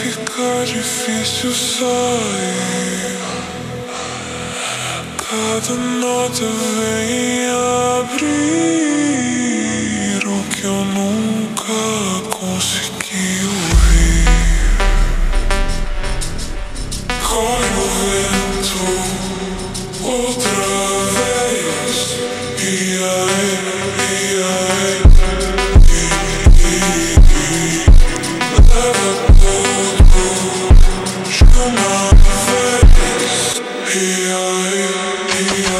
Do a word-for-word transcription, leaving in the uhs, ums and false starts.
ficar difícil sair. Cada nota vem abrir o que eu nunca consegui ouvir. Corre o vento outra vez. E aí, e aí, e, e, e, leva tudo de uma vez. E aí, e aí.